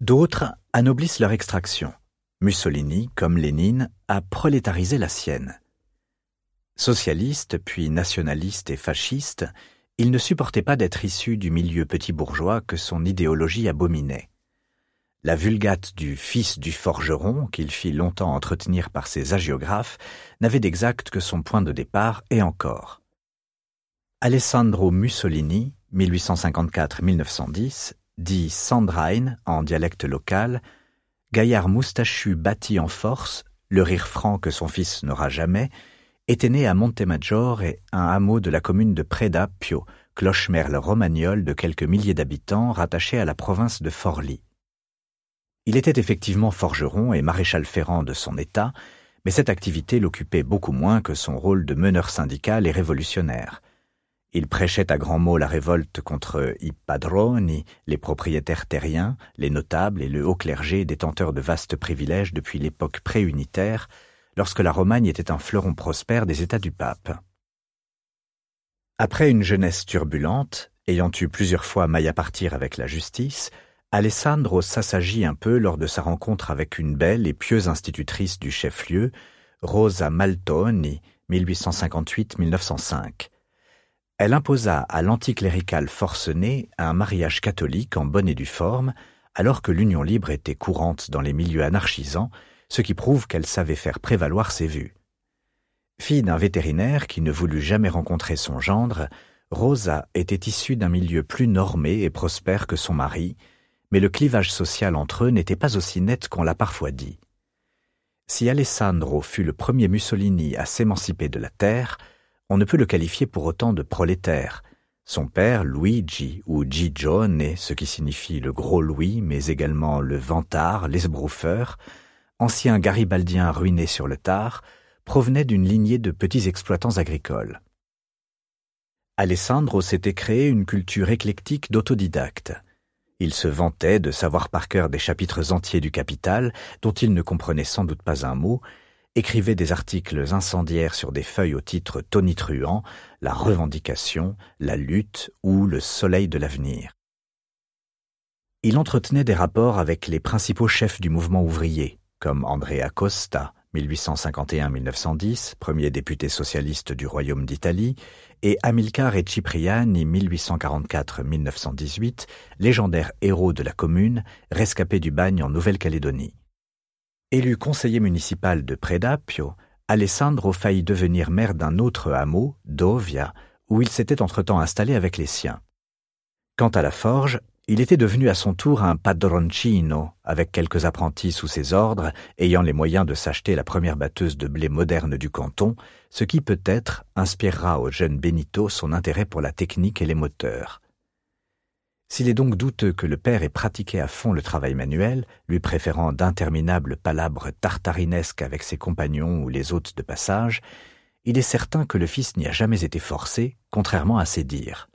D'autres anoblissent leur extraction. Mussolini, comme Lénine, a prolétarisé la sienne. Socialiste, puis nationaliste et fasciste, il ne supportait pas d'être issu du milieu petit bourgeois que son idéologie abominait. La vulgate du fils du forgeron, qu'il fit longtemps entretenir par ses hagiographes, n'avait d'exact que son point de départ et encore. Alessandro Mussolini, 1854-1910, dit Sandrain en dialecte local, gaillard moustachu bâti en force, le rire franc que son fils n'aura jamais, était né à Montemaggiore, un hameau de la commune de Preda-Pio, cloche-merle romagnole de quelques milliers d'habitants rattaché à la province de Forlì. Il était effectivement forgeron et maréchal ferrant de son état, mais cette activité l'occupait beaucoup moins que son rôle de meneur syndical et révolutionnaire. Il prêchait à grands mots la révolte contre i padroni, les propriétaires terriens, les notables et le haut clergé détenteurs de vastes privilèges depuis l'époque préunitaire, lorsque la Romagne était un fleuron prospère des États du pape. Après une jeunesse turbulente, ayant eu plusieurs fois maille à partir avec la justice, Alessandro s'assagit un peu lors de sa rencontre avec une belle et pieuse institutrice du chef-lieu, Rosa Maltoni, 1858-1905. Elle imposa à l'anticlérical forcené un mariage catholique en bonne et due forme, alors que l'union libre était courante dans les milieux anarchisants, ce qui prouve qu'elle savait faire prévaloir ses vues. Fille d'un vétérinaire qui ne voulut jamais rencontrer son gendre, Rosa était issue d'un milieu plus normé et prospère que son mari, mais le clivage social entre eux n'était pas aussi net qu'on l'a parfois dit. Si Alessandro fut le premier Mussolini à s'émanciper de la terre, on ne peut le qualifier pour autant de prolétaire. Son père, Luigi, ou Gigione, ce qui signifie le gros Louis, mais également le vantard, l'esbrouffeur, ancien garibaldien ruiné sur le tard, provenait d'une lignée de petits exploitants agricoles. Alessandro s'était créé une culture éclectique d'autodidacte. Il se vantait de savoir par cœur des chapitres entiers du Capital, dont il ne comprenait sans doute pas un mot, écrivait des articles incendiaires sur des feuilles au titre tonitruant, la revendication, la lutte ou le soleil de l'avenir. Il entretenait des rapports avec les principaux chefs du mouvement ouvrier, comme Andrea Costa, 1851-1910, premier député socialiste du Royaume d'Italie, et Amilcare Cipriani, 1844-1918, légendaire héros de la commune, rescapé du bagne en Nouvelle-Calédonie. Élu conseiller municipal de Preda-Pio, Alessandro faillit devenir maire d'un autre hameau, Dovia, où il s'était entre-temps installé avec les siens. Quant à la forge, il était devenu à son tour un padroncino, avec quelques apprentis sous ses ordres, ayant les moyens de s'acheter la première batteuse de blé moderne du canton, ce qui peut-être inspirera au jeune Benito son intérêt pour la technique et les moteurs. S'il est donc douteux que le père ait pratiqué à fond le travail manuel, lui préférant d'interminables palabres tartarinesques avec ses compagnons ou les hôtes de passage, il est certain que le fils n'y a jamais été forcé, contrairement à ses dires.